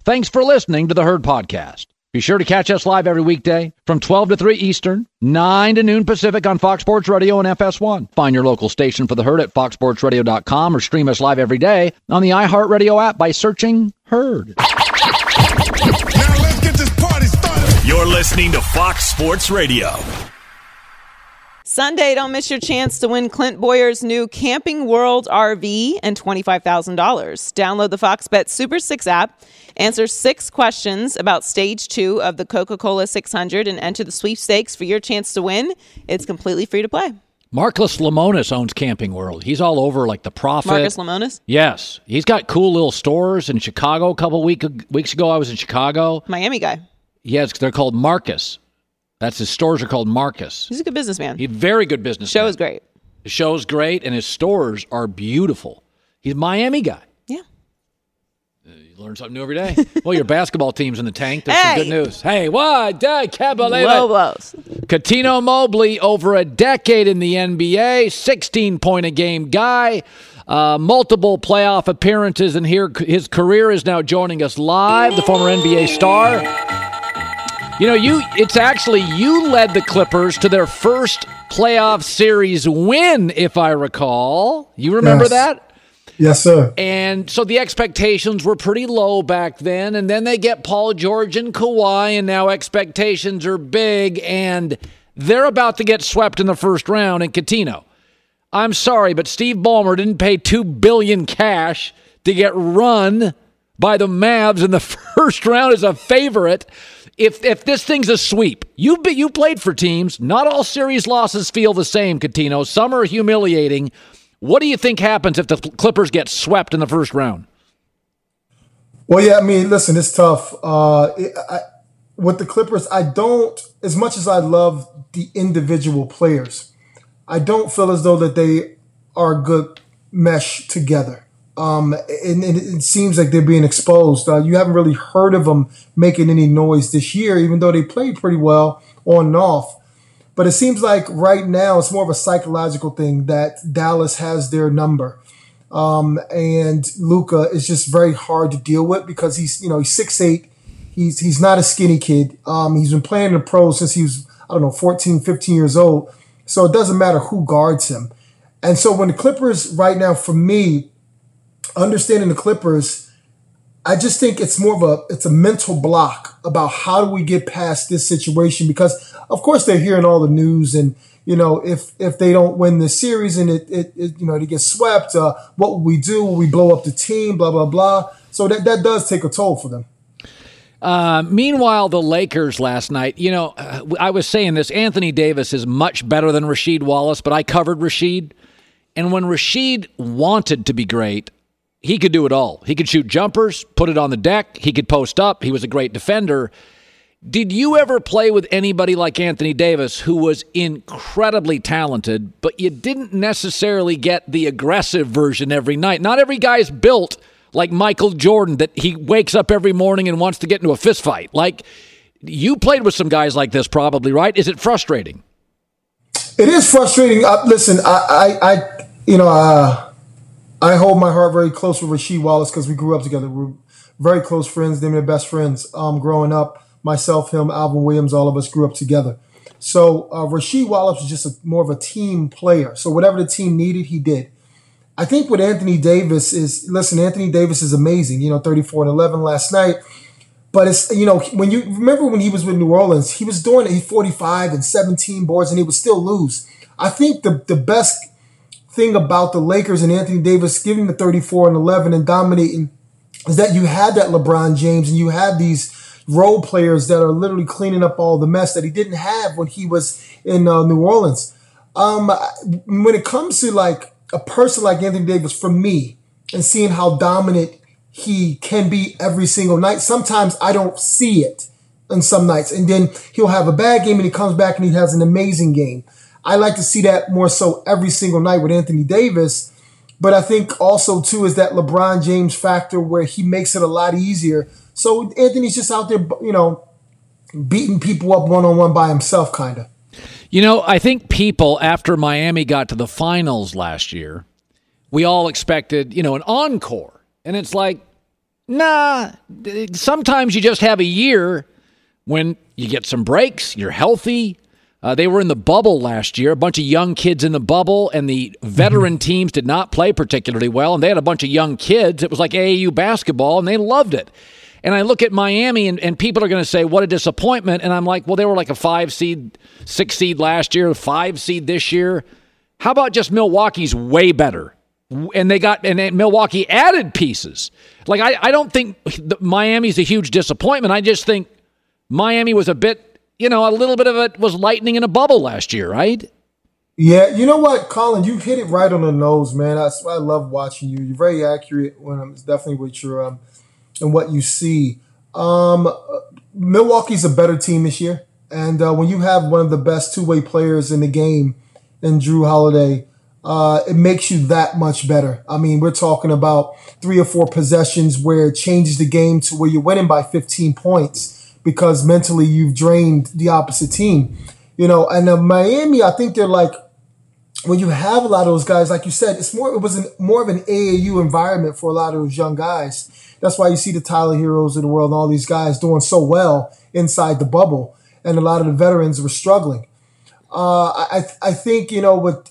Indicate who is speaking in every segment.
Speaker 1: Thanks for listening to the Herd Podcast. Be sure to catch us live every weekday from 12 to 3 Eastern, 9 to noon Pacific on Fox Sports Radio and FS1. Find your local station for the Herd at foxsportsradio.com or stream us live every day on the iHeartRadio app by searching Herd.
Speaker 2: Now let's get this party started.
Speaker 3: You're listening to Fox Sports Radio.
Speaker 4: Sunday, don't miss your chance to win Clint Boyer's new Camping World RV and $25,000. Download the Fox Bet Super 6 app, answer 6 questions about Stage 2 of the Coca-Cola 600, and enter the sweepstakes for your chance to win. It's completely free to play.
Speaker 1: Marcus Lemonis owns Camping World. He's all over like the Prophet.
Speaker 4: Marcus Lemonis?
Speaker 1: Yes. He's got cool little stores in Chicago. A couple weeks ago, I was in Chicago.
Speaker 4: Miami guy.
Speaker 1: Yes, they're called Marcus. That's his stores are called Marcus.
Speaker 4: He's a good businessman.
Speaker 1: He's a very good businessman.
Speaker 4: Show is great.
Speaker 1: The show's great, and his stores are beautiful. He's a Miami guy.
Speaker 4: Yeah.
Speaker 1: You learn something new every day. Well, your basketball team's in the tank. There's some good news. Hey, what? I can't believe it.
Speaker 4: Lobos.
Speaker 1: Cuttino Mobley, over a decade in the NBA, 16-point-a-game guy, multiple playoff appearances, and here his career is now joining us live, the former NBA star. You know, you led the Clippers to their first playoff series win, if I recall. You remember that?
Speaker 5: Yes, sir.
Speaker 1: And so the expectations were pretty low back then, and then they get Paul George and Kawhi, and now expectations are big, and they're about to get swept in the first round in Cuttino. I'm sorry, but Steve Ballmer didn't pay $2 billion cash to get run by the Mavs in the first round as a favorite. If this thing's a sweep, you played for teams. Not all series losses feel the same, Cuttino. Some are humiliating. What do you think happens if the Clippers get swept in the first round?
Speaker 5: Well, yeah, I mean, listen, it's tough. With the Clippers, I don't, as much as I love the individual players, I don't feel as though that they are a good mesh together. And it seems like they're being exposed. You haven't really heard of them making any noise this year, even though they played pretty well on and off. But it seems like right now it's more of a psychological thing that Dallas has their number. And Luka is just very hard to deal with because he's 6'8". He's not a skinny kid. He's been playing in the pros since he was, 14, 15 years old. So it doesn't matter who guards him. And so when the Clippers right now, for me, understanding the Clippers, I just think it's it's a mental block about how do we get past this situation, because of course they're hearing all the news, and if they don't win this series and they get swept, what will we do? Will we blow up the team? Blah blah blah. So that does take a toll for them.
Speaker 1: Meanwhile, the Lakers last night, I was saying this, Anthony Davis is much better than Rasheed Wallace, but I covered Rasheed, and when Rasheed wanted to be great, he could do it all. He could shoot jumpers, put it on the deck. He could post up. He was a great defender. Did you ever play with anybody like Anthony Davis, who was incredibly talented, but you didn't necessarily get the aggressive version every night? Not every guy's built like Michael Jordan, that he wakes up every morning and wants to get into a fist fight. Like, you played with some guys like this probably, right? Is it frustrating?
Speaker 5: It is frustrating. Listen, I hold my heart very close with Rasheed Wallace because we grew up together. We're very close friends. They were best friends growing up. Myself, him, Alvin Williams, all of us grew up together. So Rasheed Wallace was just more of a team player. So whatever the team needed, he did. I think what Anthony Davis is, Anthony Davis is amazing. 34 and 11 last night. But it's, when you remember when he was with New Orleans, he was doing 45 and 17 boards and he would still lose. I think the best thing about the Lakers and Anthony Davis giving the 34 and 11 and dominating is that you had that LeBron James and you had these role players that are literally cleaning up all the mess that he didn't have when he was in New Orleans. When it comes to like a person like Anthony Davis, for me, and seeing how dominant he can be every single night, sometimes I don't see it on some nights. And then he'll have a bad game and he comes back and he has an amazing game. I like to see that more so every single night with Anthony Davis. But I think also, too, is that LeBron James factor where he makes it a lot easier. So Anthony's just out there, beating people up one-on-one by himself, kind of.
Speaker 1: I think people, after Miami got to the finals last year, we all expected, an encore. And it's like, Nah, sometimes you just have a year when you get some breaks, you're healthy. They were in the bubble last year, a bunch of young kids in the bubble, and the veteran teams did not play particularly well, and they had a bunch of young kids. It was like AAU basketball, and they loved it. And I look at Miami, and people are going to say, what a disappointment. And I'm like, well, they were like a 5 seed, 6 seed last year, 5 seed this year. How about just Milwaukee's way better? And Milwaukee added pieces. Like, I don't think Miami's a huge disappointment. I just think Miami was a little bit of it was lightning in a bubble last year, right?
Speaker 5: Yeah, you know what, Colin, you hit it right on the nose, man. I love watching you. You're very accurate when I'm definitely with your and what you see. Milwaukee's a better team this year, and when you have one of the best two-way players in the game in Jrue Holiday, it makes you that much better. I mean, we're talking about 3 or 4 possessions where it changes the game to where you're winning by 15 points. Because mentally you've drained the opposite team, And Miami, I think they're like, when you have a lot of those guys, like you said, it was more of an AAU environment for a lot of those young guys. That's why you see the Tyler Heroes of the world and all these guys doing so well inside the bubble, and a lot of the veterans were struggling. I think with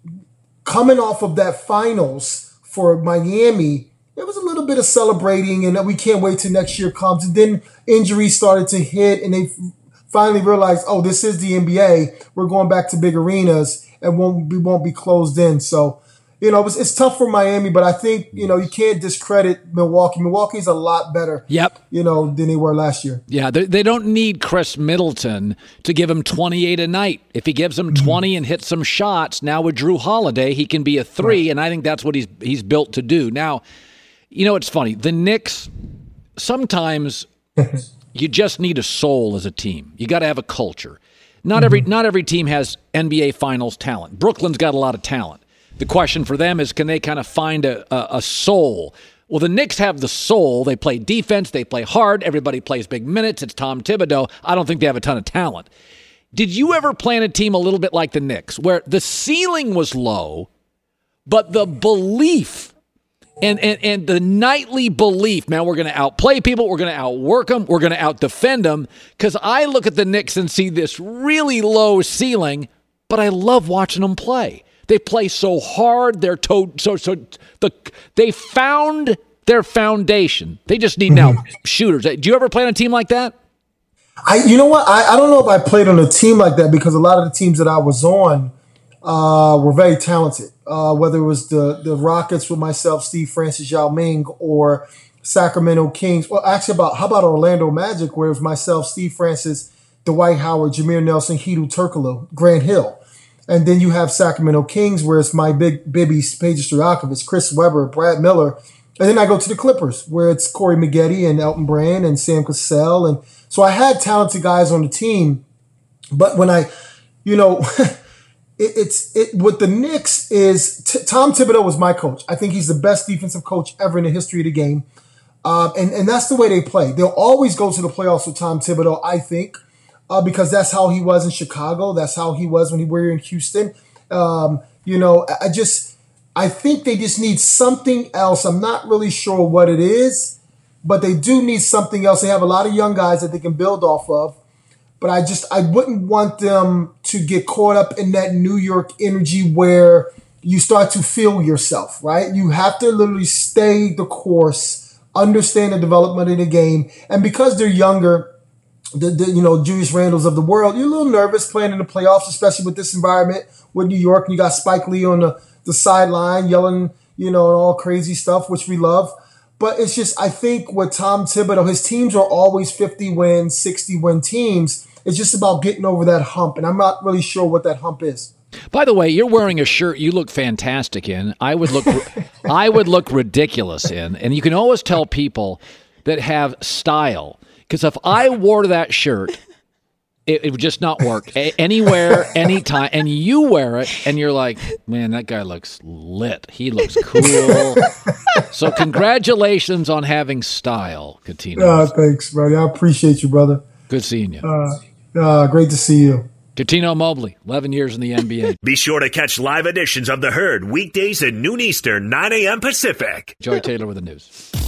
Speaker 5: coming off of that finals for Miami. There was a little bit of celebrating and that we can't wait till next year comes. And then injuries started to hit and they finally realized, oh, this is the NBA. We're going back to big arenas and we won't be closed in. So, it's tough for Miami, but I think, you can't discredit Milwaukee. Milwaukee's a lot better, than they were last year.
Speaker 1: Yeah, they don't need Chris Middleton to give him 28 a night. If he gives him 20 and hits some shots, now with Jrue Holiday, he can be a 3, right. And I think that's what he's built to do. Now, it's funny. The Knicks, sometimes you just need a soul as a team. You got to have a culture. Not every team has NBA Finals talent. Brooklyn's got a lot of talent. The question for them is, can they kind of find a soul? Well, the Knicks have the soul. They play defense. They play hard. Everybody plays big minutes. It's Tom Thibodeau. I don't think they have a ton of talent. Did you ever play on a team a little bit like the Knicks, where the ceiling was low, but the belief and the nightly belief, man, we're going to outplay people, we're going to outwork them, we're going to outdefend them, because I look at the Knicks and see this really low ceiling, but I love watching them play. They play so hard, they found their foundation. They just need now shooters. Do you ever play on a team like that?
Speaker 5: You know what? I don't know if I played on a team like that, because a lot of the teams that I was on were very talented. Whether it was the Rockets with myself, Steve Francis, Yao Ming, or Sacramento Kings. Well, actually, how about Orlando Magic, where it was myself, Steve Francis, Dwight Howard, Jameer Nelson, Hedo Turkoglu, Grant Hill. And then you have Sacramento Kings, where it's my big bibbies, Peja Stojakovic, Chris Webber, Brad Miller. And then I go to the Clippers, where it's Corey Maggette and Elton Brand and Sam Cassell. And so I had talented guys on the team. But when with the Knicks is Tom Thibodeau was my coach. I think he's the best defensive coach ever in the history of the game. And that's the way they play. They'll always go to the playoffs with Tom Thibodeau, I think, because that's how he was in Chicago. That's how he was when we were in Houston. I think they just need something else. I'm not really sure what it is, but they do need something else. They have a lot of young guys that they can build off of. But I wouldn't want them to get caught up in that New York energy where you start to feel yourself, right? You have to literally stay the course, understand the development of the game. And because they're younger, the Julius Randles of the world, you're a little nervous playing in the playoffs, especially with this environment with New York. And you got Spike Lee on the sideline yelling, and all crazy stuff, which we love. But it's just, I think with Tom Thibodeau, his teams are always 50-win, 60-win teams. It's just about getting over that hump, and I'm not really sure what that hump is.
Speaker 1: By the way, you're wearing a shirt you look fantastic in. I would look ridiculous in, and you can always tell people that have style, because if I wore that shirt, it would just not work anywhere, anytime. And you wear it, and you're like, man, that guy looks lit. He looks cool. So congratulations on having style, Coutinho.
Speaker 5: Thanks, buddy. I appreciate you, brother.
Speaker 1: Good seeing you.
Speaker 5: Great to see you.
Speaker 1: Coutinho Mobley, 11 years in the NBA.
Speaker 3: Be sure to catch live editions of The Herd weekdays at noon Eastern, 9 a.m. Pacific.
Speaker 1: Joy Taylor with the news.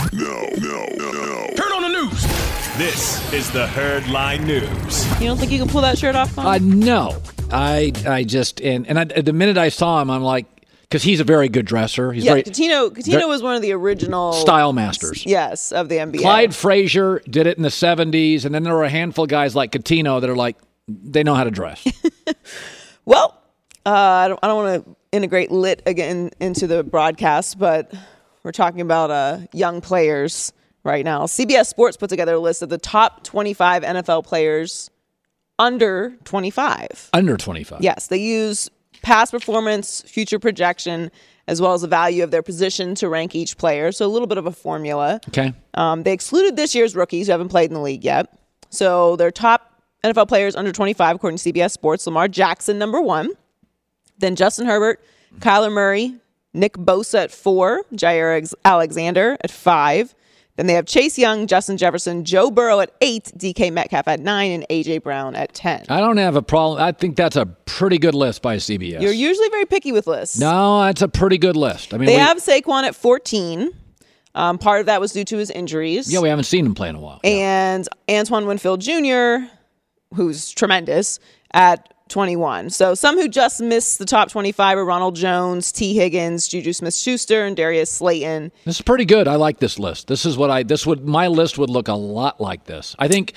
Speaker 3: Turn on the news. This is the Herdline News.
Speaker 4: You don't think you can pull that shirt off, Colin?
Speaker 1: No. I just, the minute I saw him, I'm like, because he's a very good dresser. He's very
Speaker 4: Coutinho was one of the original
Speaker 1: style masters.
Speaker 4: Yes, of the NBA.
Speaker 1: Clyde Frazier did it in the 70s, and then there were a handful of guys like Coutinho that are like, they know how to dress.
Speaker 4: Well, I don't want to integrate lit again into the broadcast, but we're talking about young players right now. CBS Sports put together a list of the top 25 NFL players under 25.
Speaker 1: Under 25.
Speaker 4: Yes, they use past performance, future projection, as well as the value of their position to rank each player. So a little bit of a formula.
Speaker 1: Okay.
Speaker 4: They excluded this year's rookies who haven't played in the league yet. So their top NFL players under 25, according to CBS Sports: Lamar Jackson, number 1. Then Justin Herbert, Kyler Murray, Nick Bosa at 4, Jair Alexander at 5. Then they have Chase Young, Justin Jefferson, Joe Burrow at 8, DK Metcalf at 9, and A.J. Brown at 10.
Speaker 1: I don't have a problem. I think that's a pretty good list by CBS.
Speaker 4: You're usually very picky with lists.
Speaker 1: No, that's a pretty good list. I mean,
Speaker 4: they have Saquon at 14. Part of that was due to his injuries.
Speaker 1: Yeah, we haven't seen him play in a while.
Speaker 4: And Antoine Winfield Jr., who's tremendous, at 21. So some who just missed the top 25 are Ronald Jones, T. Higgins, Juju Smith-Schuster, and Darius Slayton.
Speaker 1: This is pretty good. I like this list. This is what my list would look a lot like this. I think,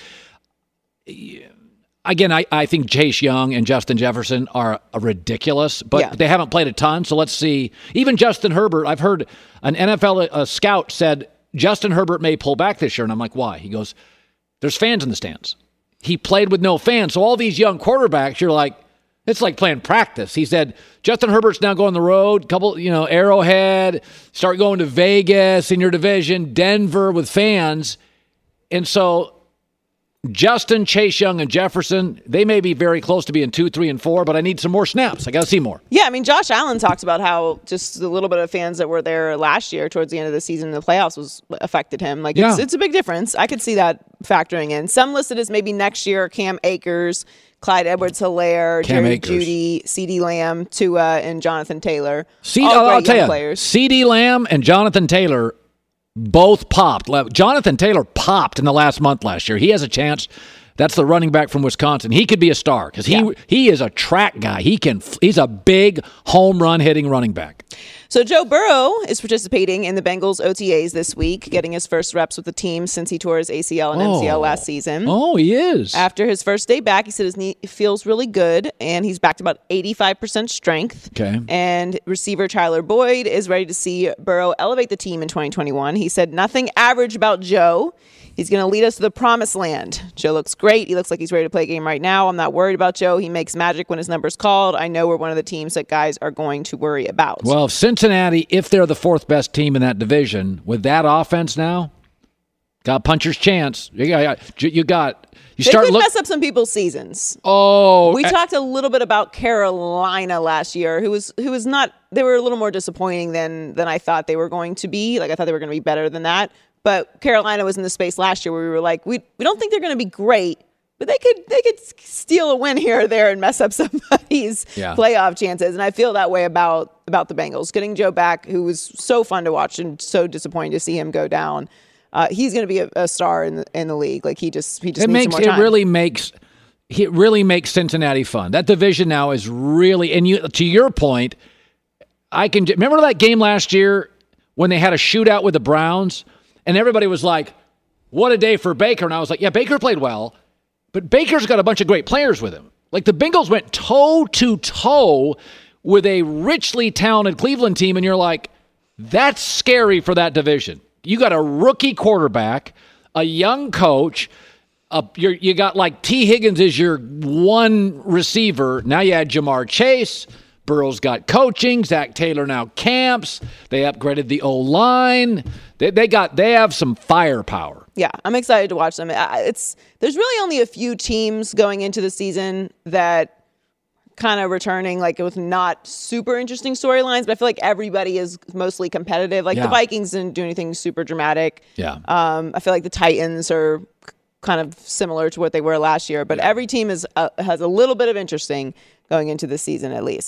Speaker 1: again, I think Chase Young and Justin Jefferson are ridiculous, but they haven't played a ton. So let's see. Even Justin Herbert, I've heard an NFL scout said Justin Herbert may pull back this year. And I'm like, why? He goes, there's fans in the stands. He played with no fans. So all these young quarterbacks, you're like, it's like playing practice. He said, Justin Herbert's now going the road, Arrowhead, start going to Vegas in your division, Denver with fans. And so Justin, Chase Young, and Jefferson, they may be very close to being 2, 3, and 4, but I need some more snaps. I got to see more.
Speaker 4: Yeah, I mean, Josh Allen talks about how just the little bit of fans that were there last year towards the end of the season in the playoffs was affected him. Like, it's a big difference. I could see that factoring in. Some listed as maybe next year: Cam Akers, Clyde Edwards-Helaire, Jerry Jeudy, CeeDee Lamb, Tua, and Jonathan Taylor.
Speaker 1: I'll tell you, CeeDee Lamb and Jonathan Taylor both popped. Jonathan Taylor popped in the last month last year. He has a chance. That's the running back from Wisconsin. He could be a star because he is a track guy. He's a big home run hitting running back.
Speaker 4: So Joe Burrow is participating in the Bengals OTAs this week, getting his first reps with the team since he tore his ACL and MCL last season.
Speaker 1: Oh, he is.
Speaker 4: After his first day back, he said his knee feels really good, and he's back to about 85% strength.
Speaker 1: Okay.
Speaker 4: And receiver Tyler Boyd is ready to see Burrow elevate the team in 2021. He said nothing average about Joe. He's going to lead us to the promised land. Joe looks great. He looks like he's ready to play a game right now. I'm not worried about Joe. He makes magic when his number's called. I know we're one of the teams that guys are going to worry about.
Speaker 1: Well, Cincinnati, if they're the 4th best team in that division, with that offense now, got puncher's chance. You
Speaker 4: could mess up some people's seasons.
Speaker 1: Oh,
Speaker 4: we talked a little bit about Carolina last year, who was not. They were a little more disappointing than I thought they were going to be. Like, I thought they were going to be better than that. But Carolina was in the space last year where we were like, we don't think they're going to be great, but they could steal a win here or there and mess up somebody's playoff chances. And I feel that way about the Bengals. Getting Joe back, who was so fun to watch and so disappointing to see him go down. He's going to be a star in the league. Like, he just needs some more time.
Speaker 1: It really makes Cincinnati fun. That division now is really, and to your point, remember that game last year when they had a shootout with the Browns? And everybody was like, what a day for Baker. And I was like, yeah, Baker played well, but Baker's got a bunch of great players with him. Like, the Bengals went toe-to-toe with a richly talented Cleveland team, and you're like, that's scary for that division. You got a rookie quarterback, a young coach, you got like T. Higgins is your one receiver. Now you add Jamar Chase. Burrow's got coaching. Zach Taylor now camps. They upgraded the O-line. They have some firepower.
Speaker 4: Yeah, I'm excited to watch them. There's really only a few teams going into the season that kind of returning like with not super interesting storylines, but I feel like everybody is mostly competitive. Like the Vikings didn't do anything super dramatic.
Speaker 1: Yeah.
Speaker 4: I feel like the Titans are kind of similar to what they were last year, but every team has a little bit of interesting going into the season at least.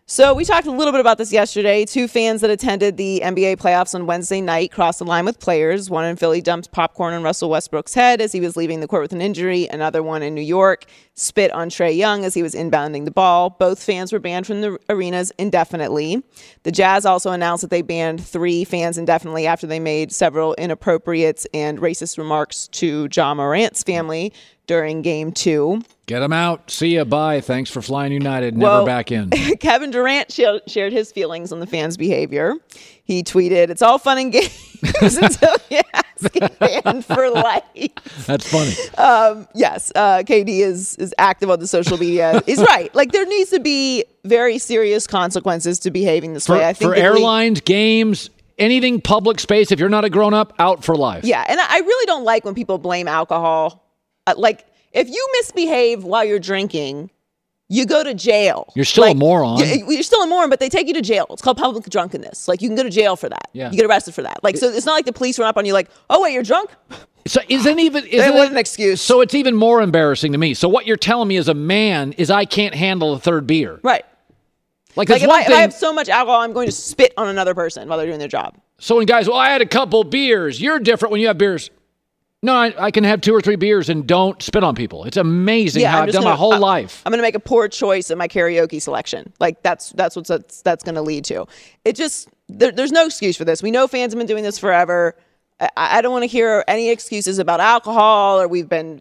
Speaker 4: So we talked a little bit about this yesterday. Two fans that attended the NBA playoffs on Wednesday night crossed the line with players. One in Philly dumped popcorn on Russell Westbrook's head as he was leaving the court with an injury. Another one in New York spit on Trae Young as he was inbounding the ball. Both fans were banned from the arenas indefinitely. The Jazz also announced that they banned 3 fans indefinitely after they made several inappropriate and racist remarks to Ja Morant's family during Game 2.
Speaker 1: Get him out. See ya. Bye. Thanks for flying United. Never back in.
Speaker 4: Kevin Durant shared his feelings on the fans' behavior. He tweeted, "It's all fun and games until you get banned for life."
Speaker 1: That's funny.
Speaker 4: Yes, KD is active on the social media. He's right. Like, there needs to be very serious consequences to behaving this way. I think
Speaker 1: for airlines, games, anything public space, if you're not a grown-up, out for life.
Speaker 4: Yeah, and I really don't like when people blame alcohol. Like, if you misbehave while you're drinking, you go to jail.
Speaker 1: You're still a moron.
Speaker 4: You're still a moron, but they take you to jail. It's called public drunkenness. Like, you can go to jail for that.
Speaker 1: Yeah.
Speaker 4: You get arrested for that. Like, so it's not like the police run up on you like, "Oh, wait, you're drunk?"
Speaker 1: So isn't
Speaker 4: an excuse.
Speaker 1: So it's even more embarrassing to me. So what you're telling me as a man is I can't handle a third beer.
Speaker 4: Right.
Speaker 1: Like
Speaker 4: if I have so much alcohol, I'm going to spit on another person while they're doing their job.
Speaker 1: So when guys, I had a couple beers. You're different when you have beers. No, I can have 2 or 3 beers and don't spit on people. It's amazing how I've done my whole life.
Speaker 4: I'm going to make a poor choice in my karaoke selection. Like, that's what that's going to lead to. It just, there's no excuse for this. We know fans have been doing this forever. I don't want to hear any excuses about alcohol or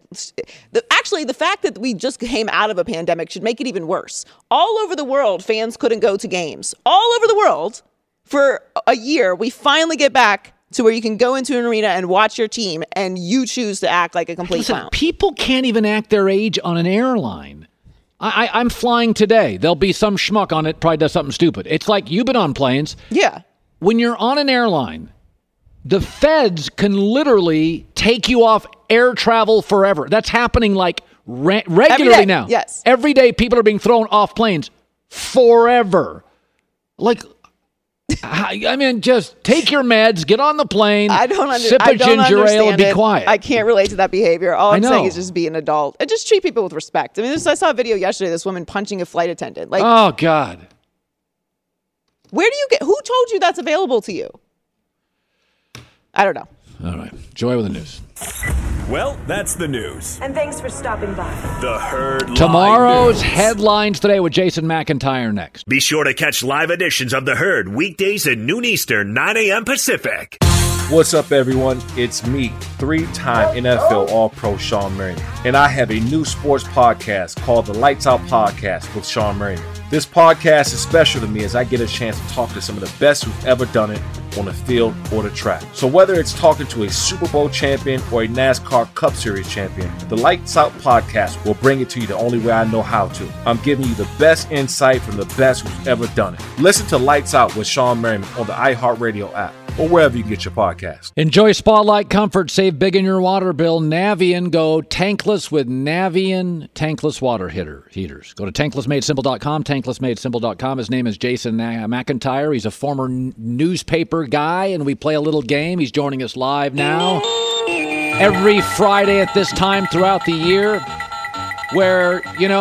Speaker 4: actually, the fact that we just came out of a pandemic should make it even worse. All over the world, fans couldn't go to games. All over the world for a year. We finally get back to where you can go into an arena and watch your team, and you choose to act like a complete clown.
Speaker 1: People can't even act their age on an airline. I'm flying today. There'll be some schmuck on it, probably does something stupid. It's like you've been on planes.
Speaker 4: Yeah.
Speaker 1: When you're on an airline, the feds can literally take you off air travel forever. That's happening like regularly now.
Speaker 4: Yes.
Speaker 1: Every day people are being thrown off planes forever. Like, I mean, just take your meds, get on the plane, sip a ginger ale, and be quiet.
Speaker 4: I can't relate to that behavior. All I'm saying is just be an adult and just treat people with respect. I mean, I saw a video yesterday of this woman punching a flight attendant. Like,
Speaker 1: oh, God.
Speaker 4: Who told you that's available to you? I don't know.
Speaker 1: All right. Joy with the news.
Speaker 3: Well, that's the news.
Speaker 6: And thanks for stopping by.
Speaker 3: The Herd Line
Speaker 1: Tomorrow's
Speaker 3: News.
Speaker 1: Headlines Today with Jason McIntyre next.
Speaker 3: Be sure to catch live editions of The Herd weekdays at noon Eastern, 9 a.m. Pacific.
Speaker 7: What's up, everyone? It's me, 3-time NFL All-Pro Sean Merriman, and I have a new sports podcast called the Lights Out Podcast with Sean Merriman. This podcast is special to me as I get a chance to talk to some of the best who've ever done it on the field or the track. So whether it's talking to a Super Bowl champion or a NASCAR Cup Series champion, the Lights Out Podcast will bring it to you the only way I know how to. I'm giving you the best insight from the best who's ever done it. Listen to Lights Out with Sean Merriman on the iHeartRadio app or wherever you get your podcast.
Speaker 1: Enjoy Spotlight Comfort. Save big in your water bill. Navien. Go tankless with Navien tankless water heaters. Go to tanklessmadesimple.com, tanklessmadesimple.com. His name is Jason McIntyre. He's a former newspaper guy, and we play a little game. He's joining us live now every Friday at this time throughout the year, where,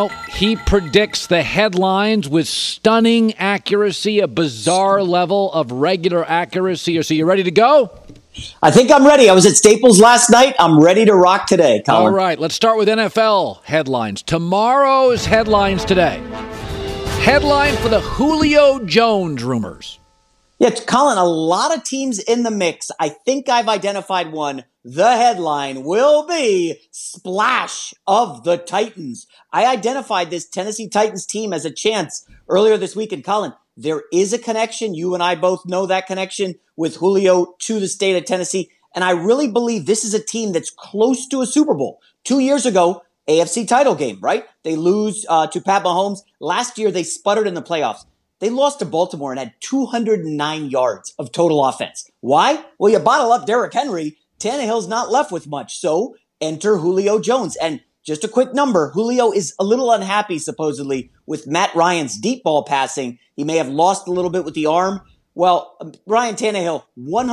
Speaker 1: he predicts the headlines with stunning accuracy, a bizarre level of regular accuracy. So you ready to go?
Speaker 8: I think I'm ready. I was at Staples last night. I'm ready to rock today, Colin.
Speaker 1: All right, let's start with NFL headlines. Tomorrow's headlines today. Headline for the Julio Jones rumors.
Speaker 8: Yeah, Colin, a lot of teams in the mix. I think I've identified one. The headline will be Splash of the Titans. I identified this Tennessee Titans team as a chance earlier this week. And Colin, there is a connection. You and I both know that connection with Julio to the state of Tennessee. And I really believe this is a team that's close to a Super Bowl. 2 years ago, AFC title game, right? They lose to Pat Mahomes. Last year, they sputtered in the playoffs. They lost to Baltimore and had 209 yards of total offense. Why? Well, you bottle up Derrick Henry. Tannehill's not left with much. So enter Julio Jones. And just a quick number, Julio is a little unhappy, supposedly, with Matt Ryan's deep ball passing. He may have lost a little bit with the arm. Well, Ryan Tannehill,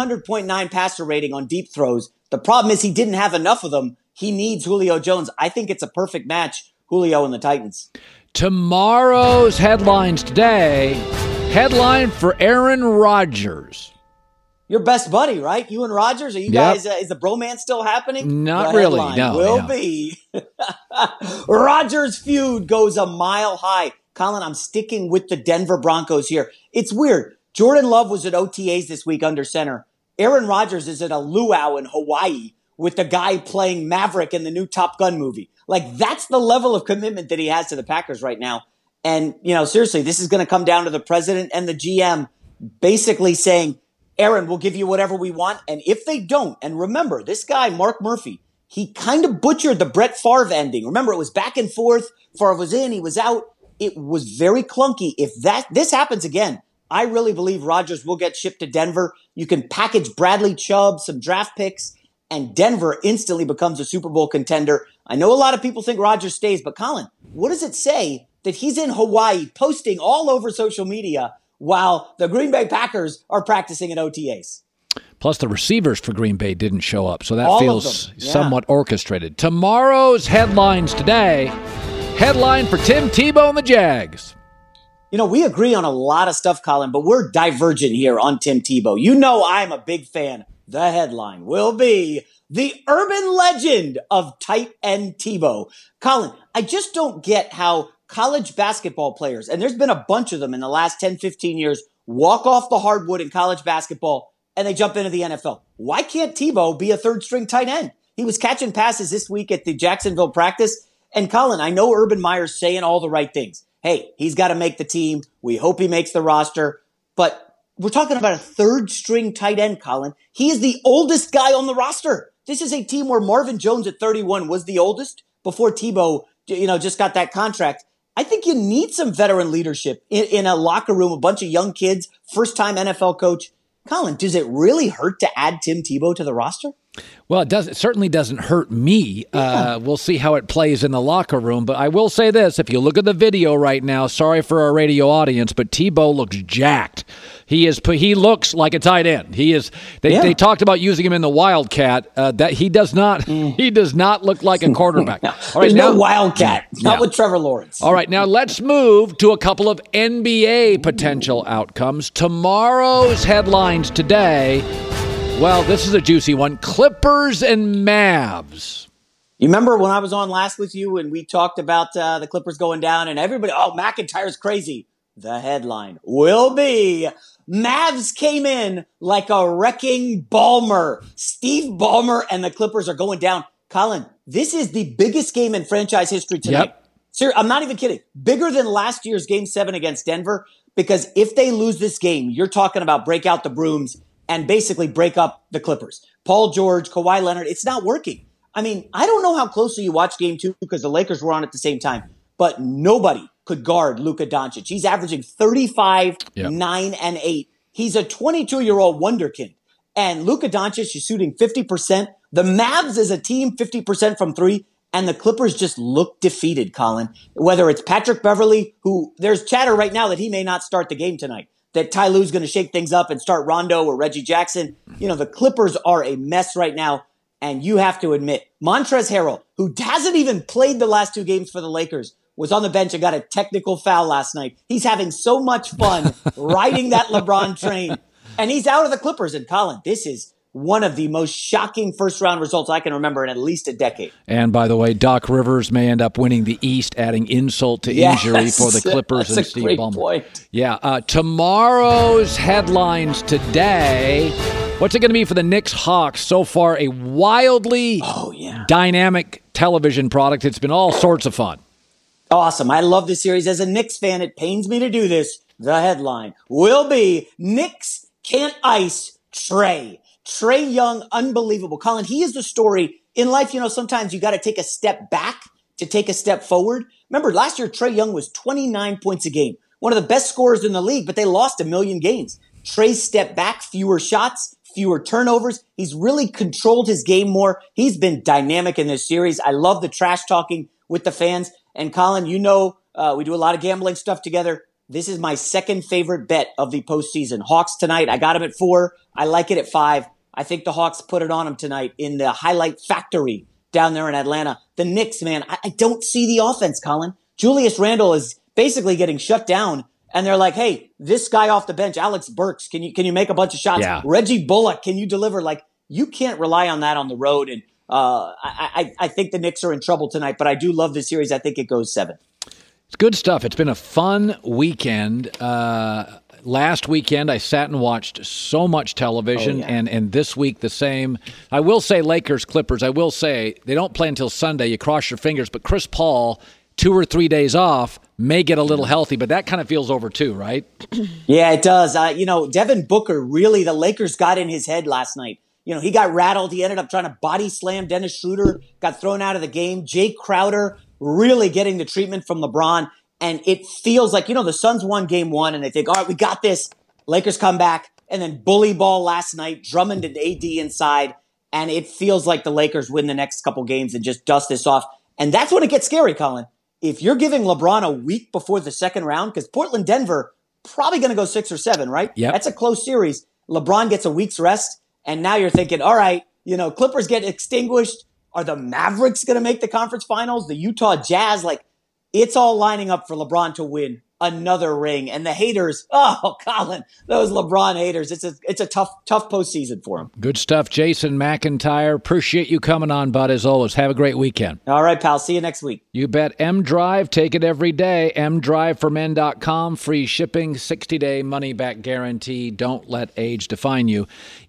Speaker 8: 100.9 passer rating on deep throws. The problem is he didn't have enough of them. He needs Julio Jones. I think it's a perfect match, Julio and the Titans.
Speaker 1: Tomorrow's headlines today. Headline for Aaron Rodgers.
Speaker 8: Your best buddy, right? You and Rodgers? Are you guys, is the bromance still happening?
Speaker 1: Not really, no.
Speaker 8: Will be. Rodgers feud goes a mile high. Colin, I'm sticking with the Denver Broncos here. It's weird. Jordan Love was at OTAs this week under center. Aaron Rodgers is at a luau in Hawaii with the guy playing Maverick in the new Top Gun movie. Like, that's the level of commitment that he has to the Packers right now. And, seriously, this is going to come down to the president and the GM basically saying, Aaron, we'll give you whatever we want. And if they don't, and remember, this guy, Mark Murphy, he kind of butchered the Brett Favre ending. Remember, it was back and forth. Favre was in, he was out. It was very clunky. If this happens again, I really believe Rodgers will get shipped to Denver. You can package Bradley Chubb, some draft picks, and Denver instantly becomes a Super Bowl contender. I know a lot of people think Rodgers stays, but Colin, what does it say that he's in Hawaii posting all over social media while the Green Bay Packers are practicing at OTAs?
Speaker 1: Plus, the receivers for Green Bay didn't show up, so that
Speaker 8: All
Speaker 1: feels somewhat orchestrated. Tomorrow's headlines today. Headline for Tim Tebow and the Jags.
Speaker 8: We agree on a lot of stuff, Colin, but we're divergent here on Tim Tebow. I'm a big fan. The headline will be the urban legend of tight end Tebow. Colin, I just don't get how college basketball players, and there's been a bunch of them in the last 10, 15 years, walk off the hardwood in college basketball and they jump into the NFL. Why can't Tebow be a third-string tight end? He was catching passes this week at the Jacksonville practice. And Colin, I know Urban Meyer's saying all the right things. Hey, he's got to make the team. We hope he makes the roster. But we're talking about a third-string tight end, Colin. He is the oldest guy on the roster. This is a team where Marvin Jones at 31 was the oldest before Tebow, just got that contract. I think you need some veteran leadership in a locker room, a bunch of young kids, first-time NFL coach. Colin, does it really hurt to add Tim Tebow to the roster?
Speaker 1: Well, it certainly doesn't hurt me. We'll see how it plays in the locker room. But I will say this. If you look at the video right now, sorry for our radio audience, but Tebow looks jacked. He looks like a tight end. He is. They talked about using him in the Wildcat. That he does not. He does not look like a quarterback.
Speaker 8: No, all right, no Wildcat. Not with Trevor Lawrence.
Speaker 1: All right, now let's move to a couple of NBA potential outcomes. Tomorrow's headlines today. Well, this is a juicy one. Clippers and Mavs.
Speaker 8: You remember when I was on last with you and we talked about the Clippers going down and everybody, McIntyre's crazy. The headline will be Mavs came in like a wrecking Ballmer. Steve Ballmer and the Clippers are going down. Colin, this is the biggest game in franchise history tonight.
Speaker 1: Yep.
Speaker 8: Seriously, I'm not even kidding. Bigger than last year's Game 7 against Denver, because if they lose this game, you're talking about break out the brooms and basically break up the Clippers. Paul George, Kawhi Leonard, it's not working. I mean, I don't know how closely you watched Game 2 because the Lakers were on at the same time, but nobody could guard Luka Doncic. He's averaging 35, 9, and 8. He's a 22-year-old wonderkind. And Luka Doncic is shooting 50%. The Mavs as a team, 50% from three. And the Clippers just look defeated, Colin. Whether it's Patrick Beverley, who there's chatter right now that he may not start the game tonight, that Ty Lue's going to shake things up and start Rondo or Reggie Jackson. The Clippers are a mess right now. And you have to admit, Montrezl Harrell, who hasn't even played the last two games for the Lakers, was on the bench and got a technical foul last night. He's having so much fun riding that LeBron train. And he's out of the Clippers. And Colin, this is one of the most shocking first-round results I can remember in at least a decade.
Speaker 1: And by the way, Doc Rivers may end up winning the East, adding insult to injury for the Clippers and Steve Ballmer.
Speaker 8: Point.
Speaker 1: Yeah. Tomorrow's headlines today. What's it going to be for the Knicks-Hawks? So far, a wildly dynamic television product. It's been all sorts of fun.
Speaker 8: Awesome. I love this series. As a Knicks fan, it pains me to do this. The headline will be Knicks can't ice Trae. Trae Young, unbelievable. Colin, he is the story. In life, sometimes you got to take a step back to take a step forward. Remember, last year, Trae Young was 29 points a game. One of the best scorers in the league, but they lost 1 million games. Trae stepped back, fewer shots, fewer turnovers. He's really controlled his game more. He's been dynamic in this series. I love the trash talking with the fans. And Colin, we do a lot of gambling stuff together. This is my second favorite bet of the postseason. Hawks tonight. I got him at 4. I like it at 5. I think the Hawks put it on them tonight in the highlight factory down there in Atlanta. The Knicks, man, I don't see the offense, Colin. Julius Randle is basically getting shut down. And they're like, hey, this guy off the bench, Alex Burks, can you make a bunch of shots?
Speaker 1: Yeah.
Speaker 8: Reggie Bullock, can you deliver? Like, you can't rely on that on the road. And I think the Knicks are in trouble tonight, but I do love this series. I think it goes 7.
Speaker 1: It's good stuff. It's been a fun weekend. Last weekend, I sat and watched so much television, and this week the same. I will say Lakers, Clippers, I will say they don't play until Sunday. You cross your fingers, but Chris Paul, 2 or 3 days off, may get a little healthy, but that kind of feels over too, right?
Speaker 8: Yeah, it does. Devin Booker, really, the Lakers got in his head last night. He got rattled. He ended up trying to body slam Dennis Schroeder, got thrown out of the game. Jay Crowder really getting the treatment from LeBron. And it feels like, the Suns won game 1 and they think, all right, we got this. Lakers come back and then bully ball last night, Drummond and AD inside. And it feels like the Lakers win the next couple games and just dust this off. And that's when it gets scary, Colin. If you're giving LeBron a week before the second round, because Portland, Denver, probably going to go 6 or 7, right?
Speaker 1: Yep.
Speaker 8: That's a close series. LeBron gets a week's rest. And now you're thinking, all right, Clippers get extinguished. Are the Mavericks going to make the conference finals? The Utah Jazz, it's all lining up for LeBron to win another ring. And the haters, oh, Colin, those LeBron haters, it's a tough postseason for them.
Speaker 1: Good stuff, Jason McIntyre. Appreciate you coming on, bud, as always. Have a great weekend.
Speaker 8: All right, pal. See you next week.
Speaker 1: You bet. M-Drive, take it every day. mdriveformen.com, free shipping, 60-day money-back guarantee. Don't let age define you.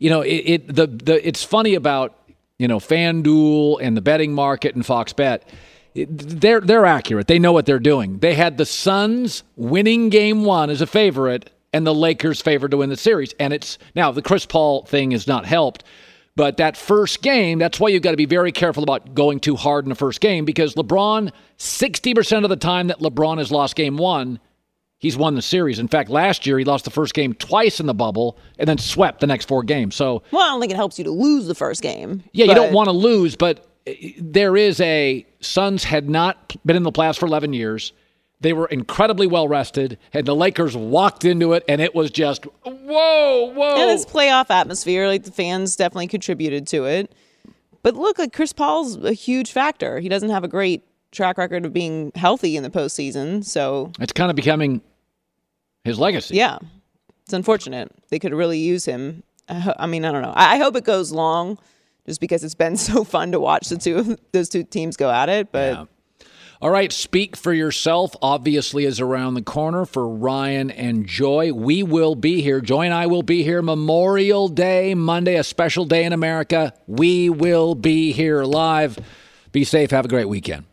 Speaker 1: It's funny about, FanDuel and the betting market and Fox Bet. They're accurate. They know what they're doing. They had the Suns winning game 1 as a favorite and the Lakers favored to win the series. And now the Chris Paul thing has not helped, but that first game, that's why you've got to be very careful about going too hard in the first game, because LeBron, 60% of the time that LeBron has lost game 1, he's won the series. In fact, last year he lost the first game twice in the bubble and then swept the next 4 games. So,
Speaker 4: well, I don't think it helps you to lose the first game.
Speaker 1: Yeah, you don't want to lose, but there is Suns had not been in the playoffs for 11 years. They were incredibly well rested, and the Lakers walked into it, and it was just, whoa.
Speaker 4: And it's playoff atmosphere. The fans definitely contributed to it. But look, Chris Paul's a huge factor. He doesn't have a great track record of being healthy in the postseason, so
Speaker 1: it's kind of becoming his legacy.
Speaker 4: Yeah, it's unfortunate. They could really use him. I don't know. I hope it goes long, just because it's been so fun to watch those two teams go at it. But
Speaker 1: yeah. All right, Speak for Yourself obviously is around the corner for Ryan and Joy. We will be here. Joy and I will be here Memorial Day, Monday, a special day in America. We will be here live. Be safe. Have a great weekend.